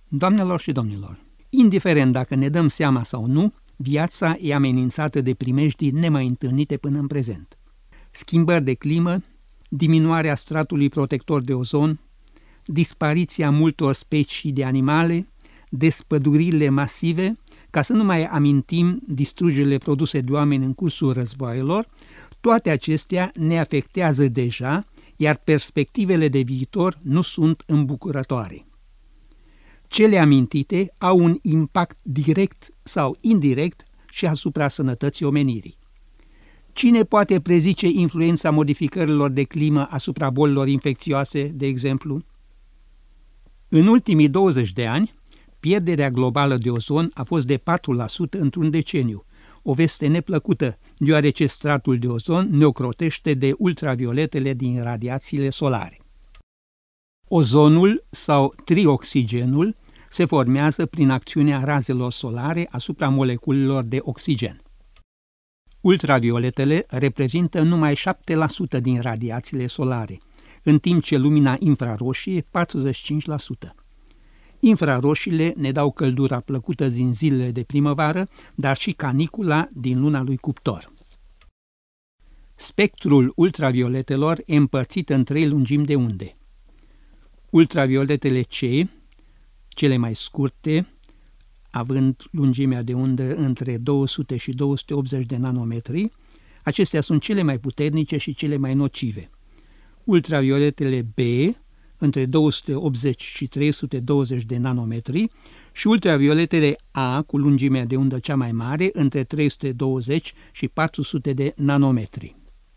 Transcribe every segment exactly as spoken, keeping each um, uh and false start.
Doamnelor și domnilor, indiferent dacă ne dăm seama sau nu, viața e amenințată de primejdii nemai întâlnite până în prezent. Schimbări de climă, diminuarea stratului protector de ozon, dispariția multor specii de animale, despăduririle masive, ca să nu mai amintim distrugerile produse de oameni în cursul războaielor, toate acestea ne afectează deja, iar perspectivele de viitor nu sunt îmbucurătoare. Cele amintite au un impact direct sau indirect și asupra sănătății omenirii. Cine poate prezice influența modificărilor de climă asupra bolilor infecțioase, de exemplu? În ultimii douăzeci de ani, pierderea globală de ozon a fost de patru la sută într-un deceniu, o veste neplăcută, deoarece stratul de ozon ne ocrotește de ultravioletele din radiațiile solare. Ozonul sau trioxigenul se formează prin acțiunea razelor solare asupra moleculelor de oxigen. Ultravioletele reprezintă numai șapte la sută din radiațiile solare, în timp ce lumina infraroșie patruzeci și cinci la sută. Infraroșiile ne dau căldura plăcută din zilele de primăvară, dar și canicula din luna lui Cuptor. Spectrul ultravioletelor e împărțit în trei lungimi de unde. Ultravioletele C, cele mai scurte, având lungimea de undă între două sute și două sute optzeci de nanometri, acestea sunt cele mai puternice și cele mai nocive. Ultravioletele B, între două sute optzeci și trei sute douăzeci de nanometri, și ultravioletele A, cu lungimea de undă cea mai mare, între trei sute douăzeci și patru sute de nanometri.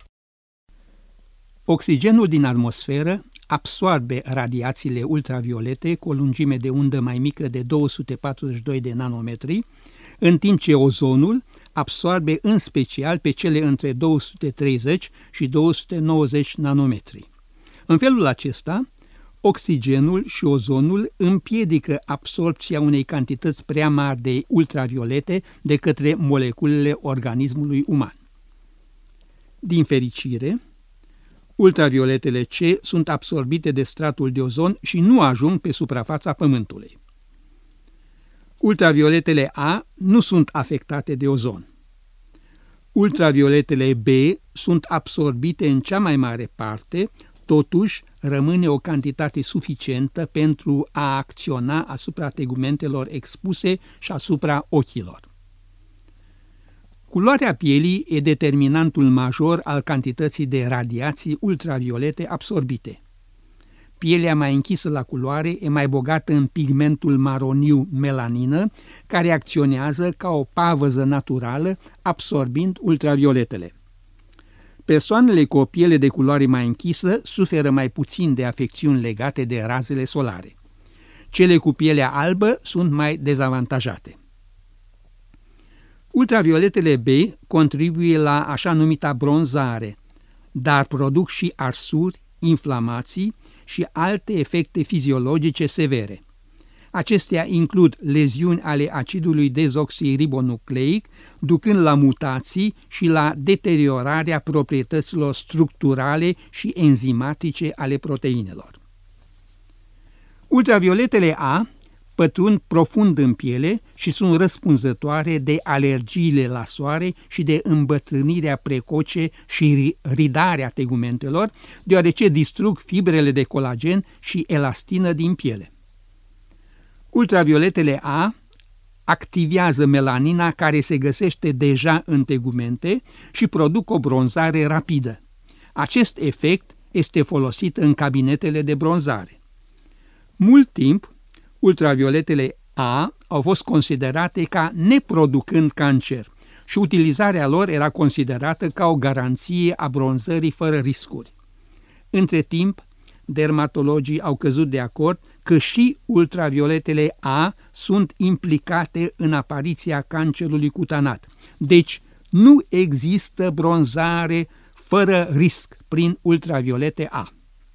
Oxigenul din atmosferă absorbe radiațiile ultraviolete cu o lungime de undă mai mică de două sute patruzeci și doi de nanometri, în timp ce ozonul absorbe în special pe cele între două sute treizeci și două sute nouăzeci nanometri. În felul acesta, oxigenul și ozonul împiedică absorpția unei cantități prea mari de ultraviolete de către moleculele organismului uman. Din fericire, ultravioletele C sunt absorbite de stratul de ozon și nu ajung pe suprafața Pământului. Ultravioletele A nu sunt afectate de ozon. Ultravioletele B sunt absorbite în cea mai mare parte, totuși rămâne o cantitate suficientă pentru a acționa asupra tegumentelor expuse și asupra ochilor. Culoarea pielii e determinantul major al cantității de radiații ultraviolete absorbite. Pielea mai închisă la culoare e mai bogată în pigmentul maroniu melanină, care acționează ca o pavăză naturală, absorbind ultravioletele. Persoanele cu o piele de culoare mai închisă suferă mai puțin de afecțiuni legate de razele solare. Cele cu pielea albă sunt mai dezavantajate. Ultravioletele B contribuie la așa numita bronzare, dar produc și arsuri, inflamații și alte efecte fiziologice severe. Acestea includ leziuni ale acidului dezoxiribonucleic, ducând la mutații și la deteriorarea proprietăților structurale și enzimatice ale proteinelor. Ultravioletele A pătrund profund în piele și sunt răspunzătoare de alergiile la soare și de îmbătrânirea precoce și ridarea tegumentelor, deoarece distrug fibrele de colagen și elastină din piele. Ultravioletele A activează melanina care se găsește deja în tegumente și produc o bronzare rapidă. Acest efect este folosit în cabinetele de bronzare. Mult timp, ultravioletele A au fost considerate ca neproducând cancer și utilizarea lor era considerată ca o garanție a bronzării fără riscuri. Între timp, dermatologii au căzut de acord că și ultravioletele A sunt implicate în apariția cancerului cutanat. Deci nu există bronzare fără risc prin ultraviolete A.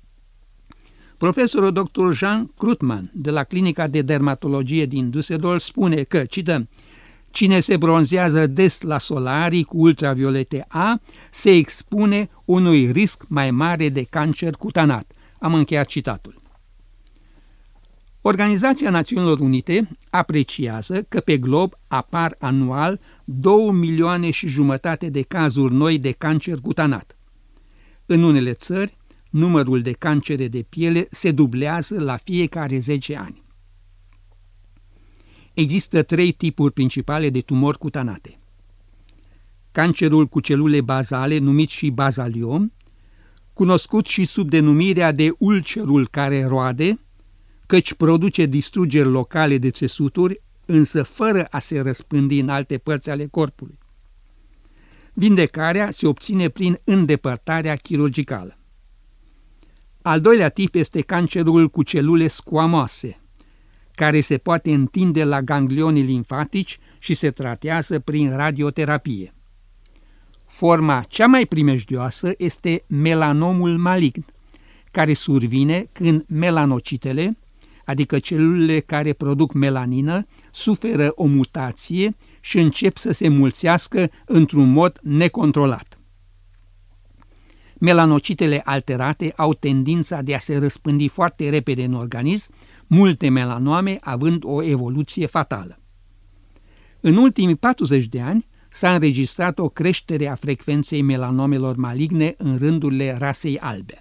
Profesorul doctor Jean Krugman de la Clinica de Dermatologie din Düsseldorf spune că, cităm, cine se bronzează des la solarii cu ultraviolete A se expune unui risc mai mare de cancer cutanat. Am încheiat citatul. Organizația Națiunilor Unite apreciază că pe glob apar anual două milioane și jumătate de cazuri noi de cancer cutanat. În unele țări, numărul de cancere de piele se dublează la fiecare zece ani. Există trei tipuri principale de tumori cutanate. Cancerul cu celule bazale, numit și bazaliom, cunoscut și sub denumirea de ulcerul care roade, căci produce distrugeri locale de țesuturi, însă fără a se răspândi în alte părți ale corpului. Vindecarea se obține prin îndepărtarea chirurgicală. Al doilea tip este cancerul cu celule squamoase, care se poate întinde la ganglionii limfatici și se tratează prin radioterapie. Forma cea mai primejdioasă este melanomul malign, care survine când melanocitele, adică celulele care produc melanină, suferă o mutație și încep să se mulțească într-un mod necontrolat. Melanocitele alterate au tendința de a se răspândi foarte repede în organism, multe melanome având o evoluție fatală. În ultimii patruzeci de ani s-a înregistrat o creștere a frecvenței melanomelor maligne în rândurile rasei albe.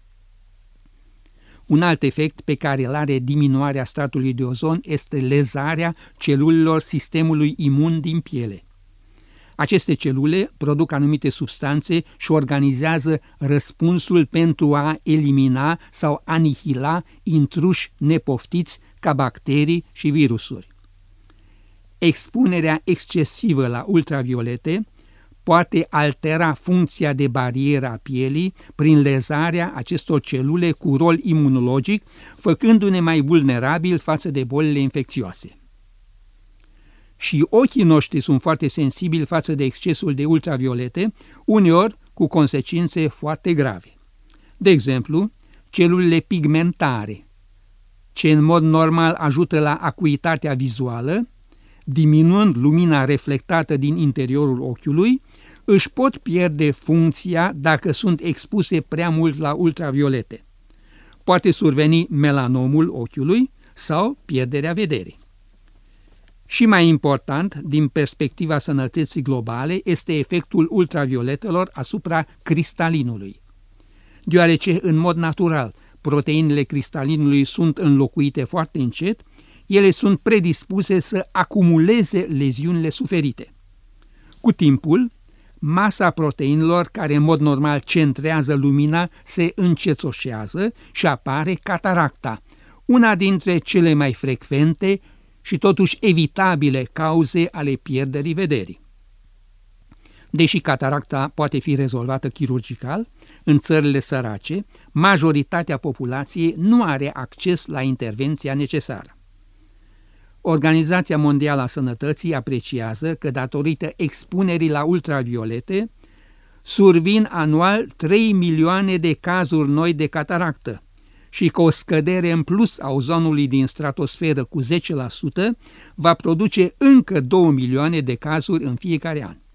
Un alt efect pe care îl are diminuarea stratului de ozon este lezarea celulelor sistemului imun din piele. Aceste celule produc anumite substanțe și organizează răspunsul pentru a elimina sau anihila intruși nepoftiți ca bacterii și virusuri. Expunerea excesivă la ultraviolete poate altera funcția de barieră a pielii prin lezarea acestor celule cu rol imunologic, făcându-ne mai vulnerabili față de bolile infecțioase. Și ochii noștri sunt foarte sensibili față de excesul de ultraviolete, uneori cu consecințe foarte grave. De exemplu, celulele pigmentare, ce în mod normal ajută la acuitatea vizuală, diminuând lumina reflectată din interiorul ochiului, își pot pierde funcția dacă sunt expuse prea mult la ultraviolete. Poate surveni melanomul ochiului sau pierderea vederii. Și mai important, din perspectiva sănătății globale, este efectul ultravioletelor asupra cristalinului. Deoarece, în mod natural, proteinele cristalinului sunt înlocuite foarte încet, ele sunt predispuse să acumuleze leziunile suferite. Cu timpul, masa proteinelor care în mod normal centrează lumina se încețoșează și apare cataracta, una dintre cele mai frecvente și totuși evitabile cauze ale pierderii vederii. Deși cataracta poate fi rezolvată chirurgical, în țările sărace, majoritatea populației nu are acces la intervenția necesară. Organizația Mondială a Sănătății apreciază că, datorită expunerii la ultraviolete, survin anual trei milioane de cazuri noi de cataractă și că o scădere în plus a ozonului din stratosferă cu zece la sută va produce încă două milioane de cazuri în fiecare an.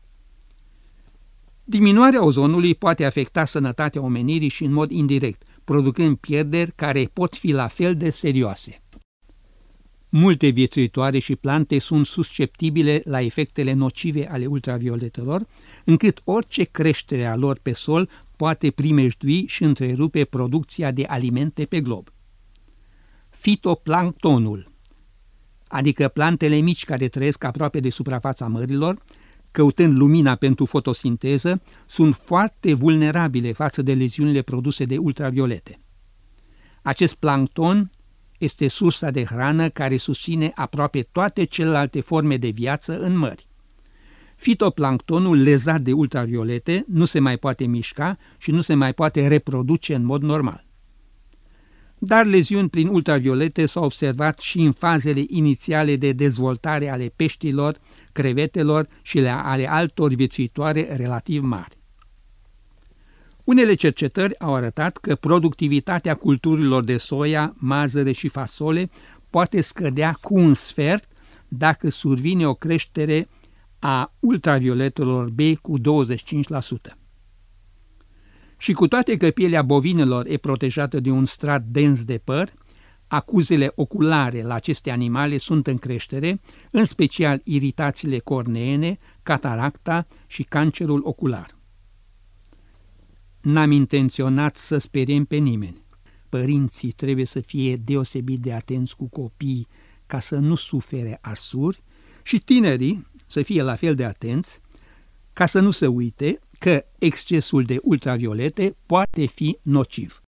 Diminuarea ozonului poate afecta sănătatea omenirii și în mod indirect, producând pierderi care pot fi la fel de serioase. Multe viețuitoare și plante sunt susceptibile la efectele nocive ale ultravioletelor, încât orice creștere a lor pe sol poate primejdui și întrerupe producția de alimente pe glob. Fitoplanctonul, adică plantele mici care trăiesc aproape de suprafața mărilor, căutând lumina pentru fotosinteză, sunt foarte vulnerabile față de leziunile produse de ultraviolete. Acest plancton este sursa de hrană care susține aproape toate celelalte forme de viață în mări. Fitoplanctonul lezat de ultraviolete nu se mai poate mișca și nu se mai poate reproduce în mod normal. Dar leziuni prin ultraviolete s-au observat și în fazele inițiale de dezvoltare ale peștilor, crevetelor și ale altor viețuitoare relativ mari. Unele cercetări au arătat că productivitatea culturilor de soia, mazăre și fasole poate scădea cu un sfert dacă survine o creștere a ultravioletelor B cu douăzeci și cinci la sută. Și cu toate că pielea bovinelor e protejată de un strat dens de păr, Acuzele oculare la aceste animale sunt în creștere, în special iritațiile corneene, cataracta și cancerul ocular. N-am intenționat să speriem pe nimeni. Părinții trebuie să fie deosebit de atenți cu copiii ca să nu sufere arsuri și tinerii să fie la fel de atenți ca să nu se uite că excesul de ultraviolete poate fi nociv.